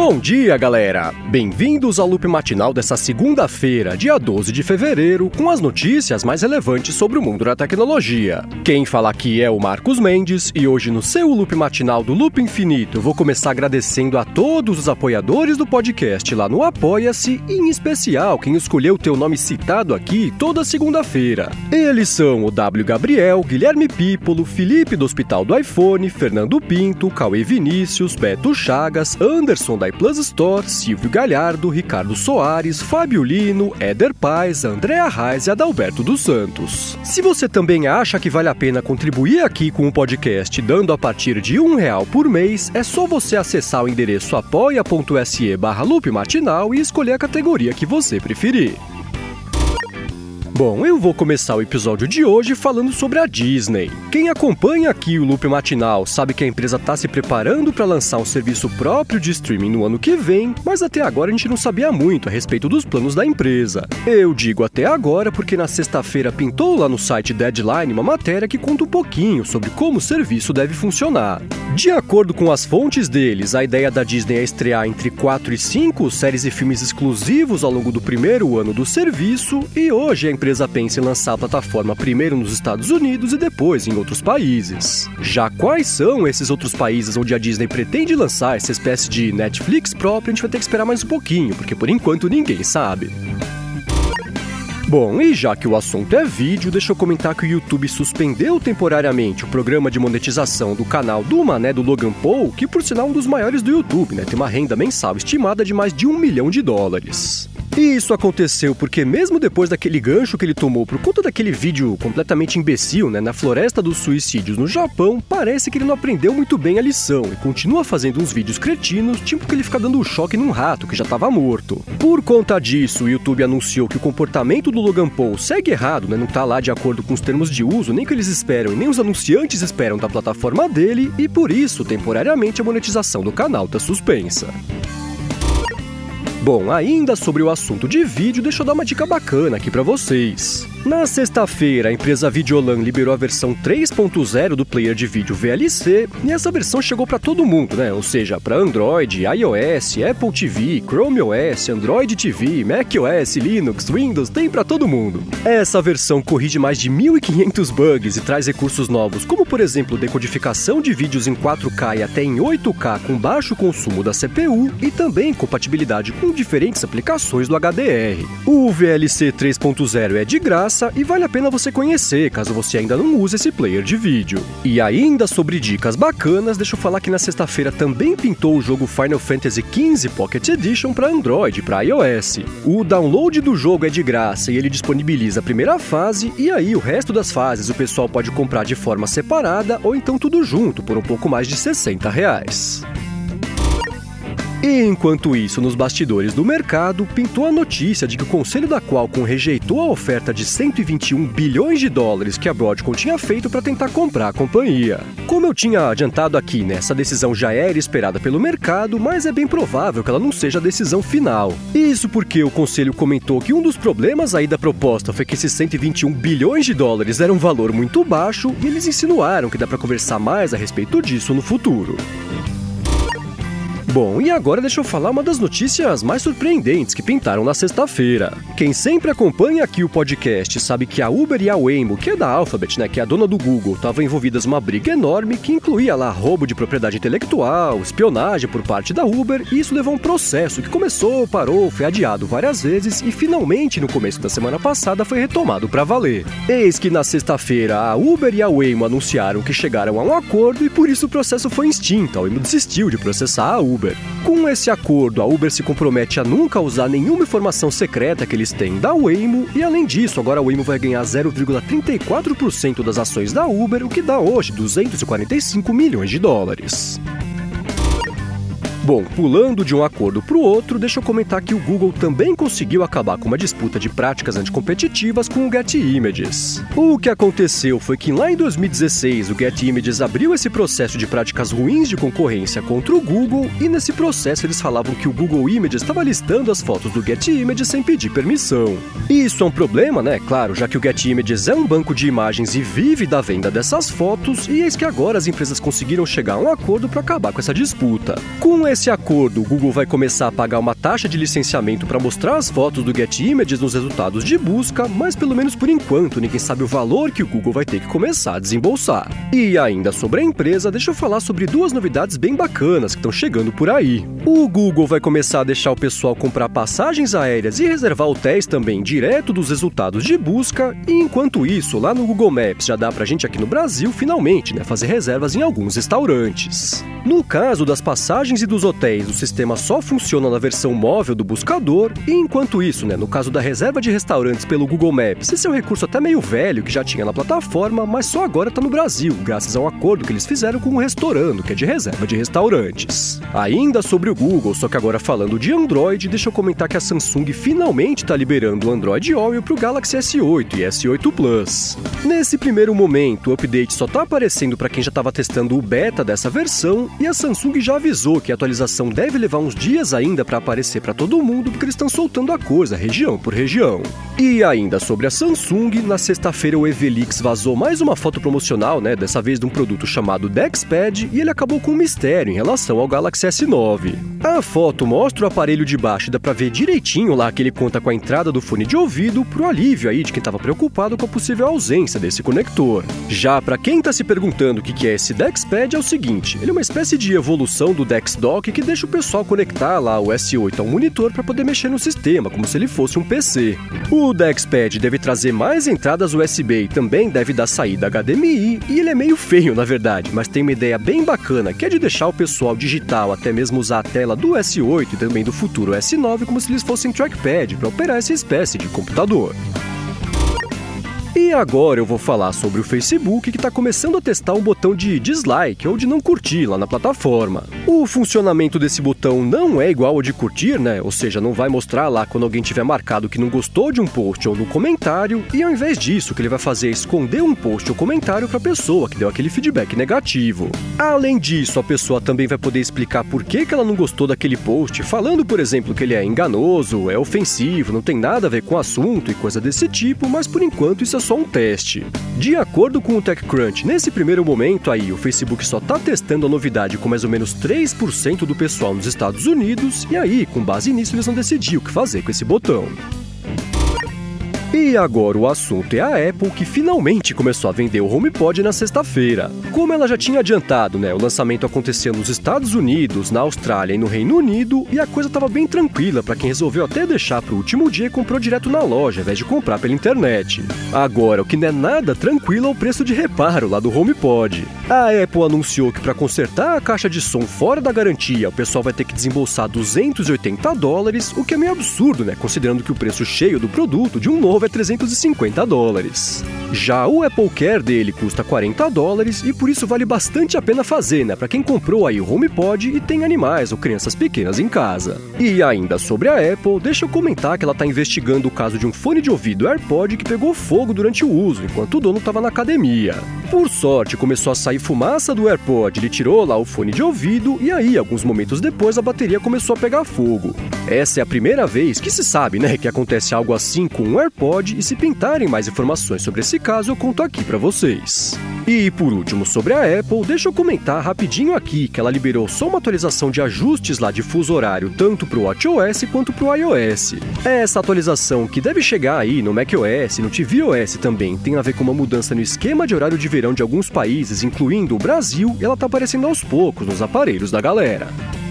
Bom dia, galera! Bem-vindos ao Loop Matinal dessa segunda-feira, dia 12 de fevereiro, com as notícias mais relevantes sobre o mundo da tecnologia. Quem fala aqui é o Marcos Mendes, e hoje no seu Loop Matinal do Loop Infinito eu vou começar agradecendo a todos os apoiadores do podcast lá no Apoia-se, e em especial quem escolheu ter o nome citado aqui toda segunda-feira. Eles são o W. Gabriel, Guilherme Pípolo, Felipe do Hospital do iPhone, Fernando Pinto, Cauê Vinícius, Beto Chagas, Anderson da iPlus Store, Silvio Galhardo, Ricardo Soares, Fábio Lino, Éder Paz, Andréa Reis e Adalberto dos Santos. Se você também acha que vale a pena contribuir aqui com o podcast dando a partir de R$1 por mês, é só você acessar o endereço apoia.se/loopmatinal e escolher a categoria que você preferir. Bom, eu vou começar o episódio de hoje falando sobre a Disney. Quem acompanha aqui o Loop Matinal sabe que a empresa está se preparando para lançar um serviço próprio de streaming no ano que vem, mas até agora a gente não sabia muito a respeito dos planos da empresa. Eu digo até agora porque na sexta-feira pintou lá no site Deadline uma matéria que conta um pouquinho sobre como o serviço deve funcionar. De acordo com as fontes deles, a ideia da Disney é estrear entre 4 e 5 séries e filmes exclusivos ao longo do primeiro ano do serviço, e hoje a empresa pensa em lançar a plataforma primeiro nos Estados Unidos e depois em outros países. Já quais são esses outros países onde a Disney pretende lançar essa espécie de Netflix própria, a gente vai ter que esperar mais um pouquinho, porque por enquanto ninguém sabe. Bom, e já que o assunto é vídeo, deixa eu comentar que o YouTube suspendeu temporariamente o programa de monetização do canal do Mané do Logan Paul, que por sinal é um dos maiores do YouTube, né? Tem uma renda mensal estimada de mais de $1 milhão. E isso aconteceu porque mesmo depois daquele gancho que ele tomou por conta daquele vídeo completamente imbecil, né, na Floresta dos Suicídios no Japão, parece que ele não aprendeu muito bem a lição e continua fazendo uns vídeos cretinos, tipo que ele fica dando um choque num rato que já estava morto. Por conta disso, o YouTube anunciou que o comportamento do Logan Paul segue errado, né, não tá lá de acordo com os termos de uso, nem que eles esperam e nem os anunciantes esperam da plataforma dele, e por isso, temporariamente, a monetização do canal tá suspensa. Bom, ainda sobre o assunto de vídeo, deixa eu dar uma dica bacana aqui pra vocês. Na sexta-feira, a empresa Videolan liberou a versão 3.0 do player de vídeo VLC, e essa versão chegou para todo mundo, né? Ou seja, para Android, iOS, Apple TV, Chrome OS, Android TV, macOS, Linux, Windows, tem para todo mundo. Essa versão corrige mais de 1.500 bugs e traz recursos novos, como por exemplo, decodificação de vídeos em 4K e até em 8K com baixo consumo da CPU, e também compatibilidade com diferentes aplicações do HDR. O VLC 3.0 é de graça e vale a pena você conhecer, caso você ainda não use esse player de vídeo. E ainda sobre dicas bacanas, deixa eu falar que na sexta-feira também pintou o jogo Final Fantasy XV Pocket Edition para Android e para iOS. O download do jogo é de graça e ele disponibiliza a primeira fase, e aí o resto das fases o pessoal pode comprar de forma separada ou então tudo junto por um pouco mais de R$60. E enquanto isso, nos bastidores do mercado, pintou a notícia de que o conselho da Qualcomm rejeitou a oferta de $121 bilhões que a Broadcom tinha feito para tentar comprar a companhia. Como eu tinha adiantado aqui, né, essa decisão já era esperada pelo mercado, mas é bem provável que ela não seja a decisão final. Isso porque o conselho comentou que um dos problemas aí da proposta foi que esses $121 bilhões era um valor muito baixo, e eles insinuaram que dá para conversar mais a respeito disso no futuro. Bom, e agora deixa eu falar uma das notícias mais surpreendentes que pintaram na sexta-feira. Quem sempre acompanha aqui o podcast sabe que a Uber e a Waymo, que é da Alphabet, né, que é a dona do Google, estavam envolvidas numa briga enorme que incluía lá roubo de propriedade intelectual, espionagem por parte da Uber, e isso levou a um processo que começou, parou, foi adiado várias vezes e finalmente no começo da semana passada foi retomado para valer. Eis que na sexta-feira a Uber e a Waymo anunciaram que chegaram a um acordo e por isso o processo foi extinto, a Waymo desistiu de processar a Uber. Com esse acordo, a Uber se compromete a nunca usar nenhuma informação secreta que eles têm da Waymo, e além disso, agora a Waymo vai ganhar 0,34% das ações da Uber, o que dá hoje $245 milhões. Bom, pulando de um acordo para o outro, deixa eu comentar que o Google também conseguiu acabar com uma disputa de práticas anticompetitivas com o Getty Images. O que aconteceu foi que lá em 2016 o Getty Images abriu esse processo de práticas ruins de concorrência contra o Google, e nesse processo eles falavam que o Google Images estava listando as fotos do Getty Images sem pedir permissão. Isso é um problema, né? Claro, já que o Getty Images é um banco de imagens e vive da venda dessas fotos, e eis que agora as empresas conseguiram chegar a um acordo para acabar com essa disputa. Com esse acordo, o Google vai começar a pagar uma taxa de licenciamento para mostrar as fotos do Get Images nos resultados de busca, mas pelo menos por enquanto ninguém sabe o valor que o Google vai ter que começar a desembolsar. E ainda sobre a empresa, deixa eu falar sobre duas novidades bem bacanas que estão chegando por aí. O Google vai começar a deixar o pessoal comprar passagens aéreas e reservar hotéis também direto dos resultados de busca, e enquanto isso, lá no Google Maps já dá pra gente aqui no Brasil, finalmente, fazer reservas em alguns restaurantes. No caso das passagens e dos hotéis, o sistema só funciona na versão móvel do buscador, e enquanto isso, no caso da reserva de restaurantes pelo Google Maps, esse é um recurso até meio velho que já tinha na plataforma, mas só agora está no Brasil, graças a um acordo que eles fizeram com o Restaurando, que é de reserva de restaurantes. Ainda sobre o Google, só que agora falando de Android, deixa eu comentar que a Samsung finalmente está liberando o Android Oreo para o Galaxy S8 e S8 Plus. Nesse primeiro momento, o update só está aparecendo para quem já estava testando o beta dessa versão, e a Samsung já avisou que a atualização deve levar uns dias ainda para aparecer para todo mundo, porque eles estão soltando a coisa região por região. E ainda sobre a Samsung, na sexta-feira o Evelix vazou mais uma foto promocional, dessa vez de um produto chamado DexPad, e ele acabou com um mistério em relação ao Galaxy S9. A foto mostra o aparelho de baixo e dá pra ver direitinho lá que ele conta com a entrada do fone de ouvido, pro alívio aí de quem estava preocupado com a possível ausência desse conector. Já pra quem tá se perguntando o que é esse DexPad, é o seguinte, ele é uma espécie de evolução do DexDock que deixa o pessoal conectar lá o S8 a um monitor para poder mexer no sistema, como se ele fosse um PC. O DexPad deve trazer mais entradas USB e também deve dar saída HDMI, e ele é meio feio na verdade, mas tem uma ideia bem bacana, que é de deixar o pessoal digital até mesmo usar a tela do S8 e também do futuro S9 como se eles fossem trackpad para operar essa espécie de computador. E agora eu vou falar sobre o Facebook, que está começando a testar um botão de dislike ou de não curtir lá na plataforma. O funcionamento desse botão não é igual ao de curtir, ou seja, não vai mostrar lá quando alguém tiver marcado que não gostou de um post ou no comentário, e ao invés disso, o que ele vai fazer é esconder um post ou comentário para a pessoa que deu aquele feedback negativo. Além disso, a pessoa também vai poder explicar por que ela não gostou daquele post, falando, por exemplo, que ele é enganoso, é ofensivo, não tem nada a ver com o assunto e coisa desse tipo, mas por enquanto isso é só um teste. De acordo com o TechCrunch, nesse primeiro momento aí, o Facebook só está testando a novidade com mais ou menos 3% do pessoal nos Estados Unidos, e aí, com base nisso, eles vão decidir o que fazer com esse botão. E agora o assunto é a Apple, que finalmente começou a vender o HomePod na sexta-feira. Como ela já tinha adiantado, o lançamento aconteceu nos Estados Unidos, na Austrália e no Reino Unido, e a coisa estava bem tranquila para quem resolveu até deixar para o último dia e comprou direto na loja, ao invés de comprar pela internet. Agora, o que não é nada tranquilo é o preço de reparo lá do HomePod. A Apple anunciou que para consertar a caixa de som fora da garantia, o pessoal vai ter que desembolsar $280, o que é meio absurdo, considerando que o preço cheio do produto de um novo é $350. Já o Apple Care dele custa $40 e por isso vale bastante a pena fazer, para quem comprou aí o HomePod e tem animais ou crianças pequenas em casa. E ainda sobre a Apple, deixa eu comentar que ela está investigando o caso de um fone de ouvido AirPod que pegou fogo durante o uso, enquanto o dono estava na academia. Por sorte, começou a sair fumaça do AirPod, ele tirou lá o fone de ouvido e aí, alguns momentos depois, a bateria começou a pegar fogo. Essa é a primeira vez que se sabe, que acontece algo assim com um AirPod, e se pintarem mais informações sobre esse caso, eu conto aqui pra vocês. E por último, sobre a Apple, deixa eu comentar rapidinho aqui que ela liberou só uma atualização de ajustes lá de fuso horário, tanto pro WatchOS quanto pro iOS. Essa atualização, que deve chegar aí no macOS e no tvOS também, tem a ver com uma mudança no esquema de horário de verão de alguns países, incluindo o Brasil, e ela tá aparecendo aos poucos nos aparelhos da galera.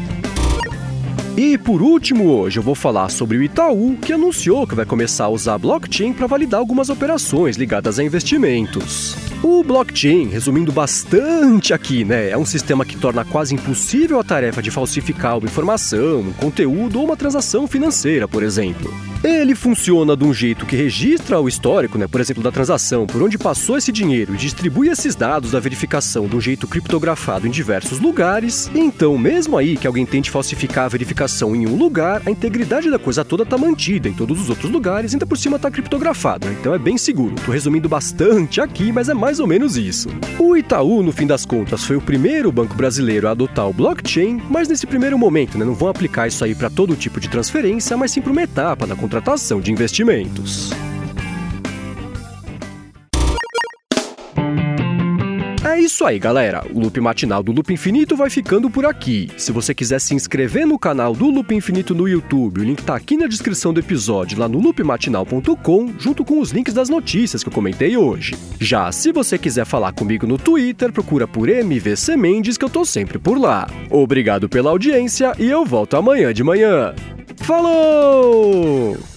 E por último, hoje eu vou falar sobre o Itaú, que anunciou que vai começar a usar blockchain para validar algumas operações ligadas a investimentos. O blockchain, resumindo bastante aqui, é um sistema que torna quase impossível a tarefa de falsificar uma informação, um conteúdo ou uma transação financeira, por exemplo. Ele funciona de um jeito que registra o histórico, por exemplo, da transação, por onde passou esse dinheiro e distribui esses dados da verificação de um jeito criptografado em diversos lugares. Então, mesmo aí que alguém tente falsificar a verificação em um lugar, a integridade da coisa toda está mantida em todos os outros lugares, ainda por cima está criptografado, então é bem seguro. Tô resumindo bastante aqui, mas é mais ou menos isso. O Itaú, no fim das contas, foi o primeiro banco brasileiro a adotar o blockchain, mas nesse primeiro momento, não vão aplicar isso aí para todo tipo de transferência, mas sim para uma etapa da contratação de investimentos. É isso aí, galera. O Loop Matinal do Loop Infinito vai ficando por aqui. Se você quiser se inscrever no canal do Loop Infinito no YouTube, o link tá aqui na descrição do episódio, lá no loopmatinal.com, junto com os links das notícias que eu comentei hoje. Já se você quiser falar comigo no Twitter, procura por MVC Mendes, que eu tô sempre por lá. Obrigado pela audiência e eu volto amanhã de manhã. Falou!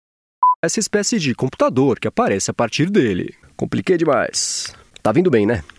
Essa espécie de computador que aparece a partir dele. Compliquei demais. Tá vindo bem, né?